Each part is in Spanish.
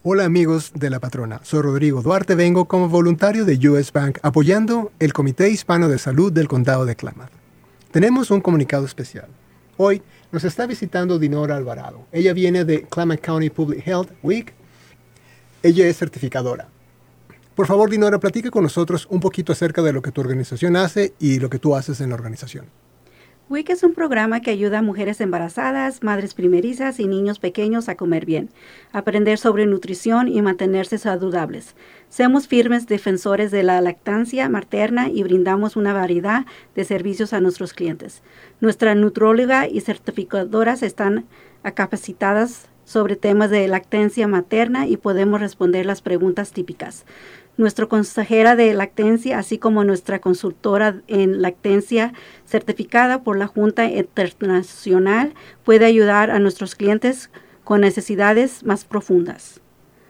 Hola amigos de La Patrona, soy Rodrigo Duarte, vengo como voluntario de US Bank apoyando el Comité Hispano de Salud del Condado de Klamath. Tenemos un comunicado especial. Hoy nos está visitando Dinora Alvarado. Ella viene de Klamath County Public Health Week. Ella es certificadora. Por favor, Dinora, platica con nosotros un poquito acerca de lo que tu organización hace y lo que tú haces en la organización. WIC es un programa que ayuda a mujeres embarazadas, madres primerizas y niños pequeños a comer bien, aprender sobre nutrición y mantenerse saludables. Somos firmes defensores de la lactancia materna y brindamos una variedad de servicios a nuestros clientes. Nuestra nutróloga y certificadoras están capacitadas sobre temas de lactancia materna y podemos responder las preguntas típicas. Nuestra consejera de lactancia, así como nuestra consultora en lactancia certificada por la Junta Internacional, puede ayudar a nuestros clientes con necesidades más profundas.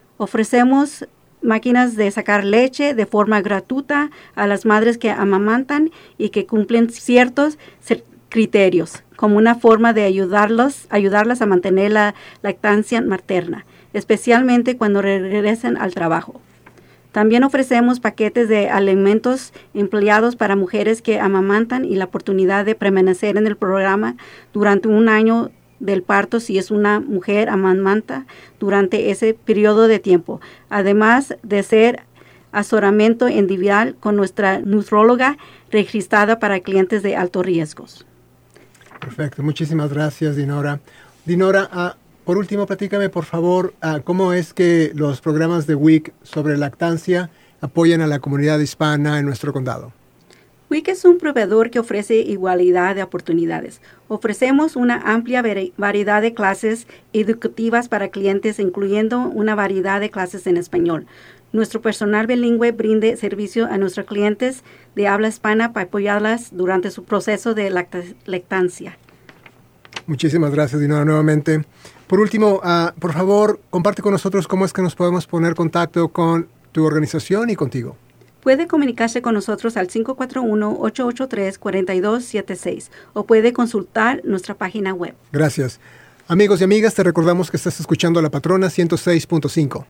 Ofrecemos máquinas de sacar leche de forma gratuita a las madres que amamantan y que cumplen ciertos criterios, como una forma de ayudarlas a mantener la lactancia materna, especialmente cuando regresen al trabajo. También ofrecemos paquetes de alimentos empleados para mujeres que amamantan y la oportunidad de permanecer en el programa durante un año del parto si es una mujer amamanta durante ese periodo de tiempo, además de ser asesoramiento individual con nuestra nutróloga registrada para clientes de altos riesgos. Perfecto, muchísimas gracias, Dinora. Dinora, por último, platícame, por favor, cómo es que los programas de WIC sobre lactancia apoyan a la comunidad hispana en nuestro condado. WIC es un proveedor que ofrece igualdad de oportunidades. Ofrecemos una amplia variedad de clases educativas para clientes, incluyendo una variedad de clases en español. Nuestro personal bilingüe brinda servicio a nuestros clientes de habla hispana para apoyarlas durante su proceso de lactancia. Muchísimas gracias, Dinora, nuevamente. Por último, por favor, comparte con nosotros cómo es que nos podemos poner en contacto con tu organización y contigo. Puede comunicarse con nosotros al 541-883-4276 o puede consultar nuestra página web. Gracias. Amigos y amigas, te recordamos que estás escuchando a La Patrona 106.5.